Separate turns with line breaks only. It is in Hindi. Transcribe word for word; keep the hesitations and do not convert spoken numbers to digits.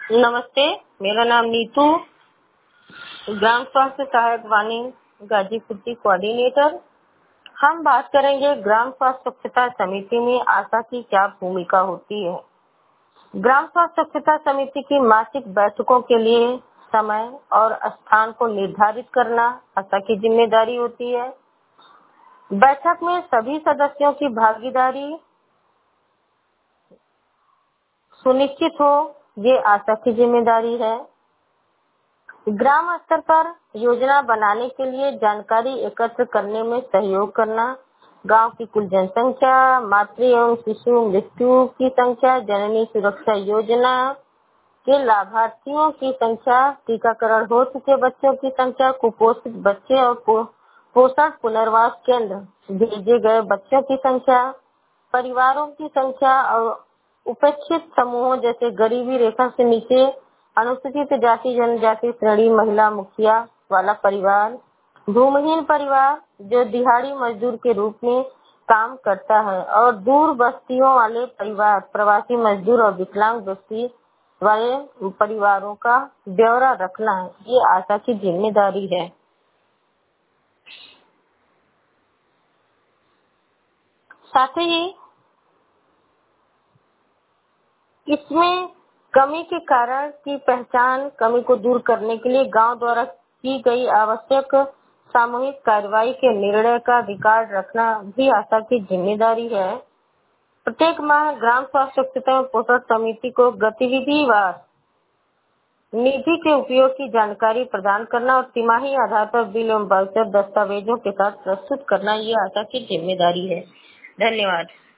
नमस्ते, मेरा नाम नीतू, ग्राम स्वास्थ्य सहायक वाणी गाजीपुर की कोऑर्डिनेटर। हम बात करेंगे ग्राम स्वास्थ्य स्वच्छता समिति में आशा की क्या भूमिका होती है। ग्राम स्वास्थ्य स्वच्छता समिति की मासिक बैठकों के लिए समय और स्थान को निर्धारित करना आशा की जिम्मेदारी होती है। बैठक में सभी सदस्यों की भागीदारी सुनिश्चित हो, ये आशा की जिम्मेदारी है। ग्राम स्तर पर योजना बनाने के लिए जानकारी एकत्र करने में सहयोग करना, गांव की कुल जनसंख्या, मातृ एवं शिशु मृत्यु की संख्या, जननी सुरक्षा योजना के लाभार्थियों की संख्या, टीकाकरण हो चुके बच्चों की संख्या, कुपोषित बच्चे और पो, पोषण पुनर्वास केंद्र भेजे गए बच्चों की संख्या, परिवारों की संख्या और उपेक्षित समूहों जैसे गरीबी रेखा से नीचे, अनुसूचित जाति जनजाति श्रेणी, महिला मुखिया वाला परिवार, भूमिहीन परिवार जो दिहाड़ी मजदूर के रूप में काम करता है और दूर बस्तियों वाले परिवार, प्रवासी मजदूर और विकलांग बस्ती वाले परिवारों का ब्यौरा रखना है, ये आशा की जिम्मेदारी है। साथ ही इसमें कमी के कारण की पहचान, कमी को दूर करने के लिए गांव द्वारा की गई आवश्यक सामूहिक कार्रवाई के निर्णय का रिकॉर्ड रखना भी आशा की जिम्मेदारी है। प्रत्येक माह ग्राम स्वास्थ्य स्वच्छता एवं पोषण समिति को गतिविधिवार निधि के उपयोग की जानकारी प्रदान करना और तिमाही आधार पर बिल एवं वाउचर दस्तावेजों के साथ प्रस्तुत करना, ये आशा की जिम्मेदारी है। धन्यवाद।